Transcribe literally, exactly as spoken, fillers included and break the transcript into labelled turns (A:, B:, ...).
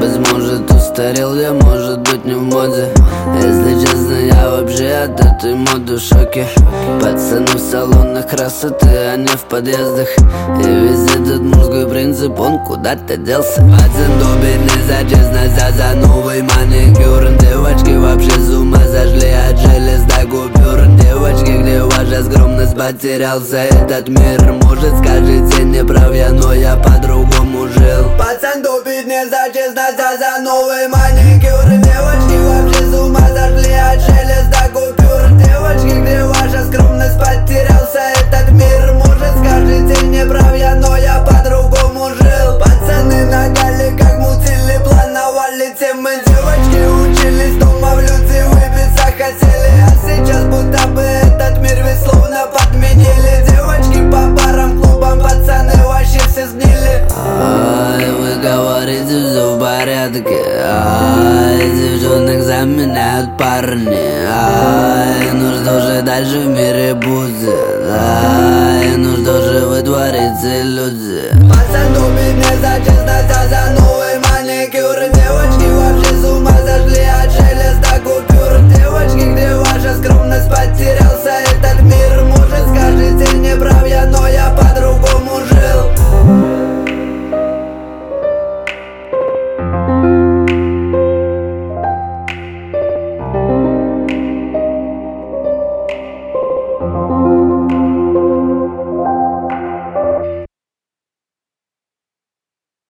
A: быть, может, устарел я, может быть, не в моде. Если честно, я вообще от этой моды в шоке. Пацаны в салонах красоты, а не в подъездах. И везде этот мужской принцип, он куда-то делся. Пацан топит не за честность, а за новый маникюр. Девочки вообще с ума сошли от железных купюр. Девочки, где ваша скромность, потерялся этот мир. Может, скажете, не прав я, но я по-другому жил. Пацан топит не за честность, а за новый маникюр. Девочки вообще с ума сошли от железных купюр. Девочки, где ваша скромность, потерялся этот мир. Может, скажете, не прав я, но я по-другому жил. Пацаны нагали, как мутили, планировали темы. Девочки учились дома в люди, выбиться хотели. А сейчас будто бы этот мир ведь словно подменили. Девочки по барам, клубам, пацаны вообще все сгнили. Ай, вы говорите, все в порядке. Ай, девчонок заменяют парни. Ай, ну что же дальше в мире будет? Ай, ну что же вы творите, люди? Пацан топит не за честность.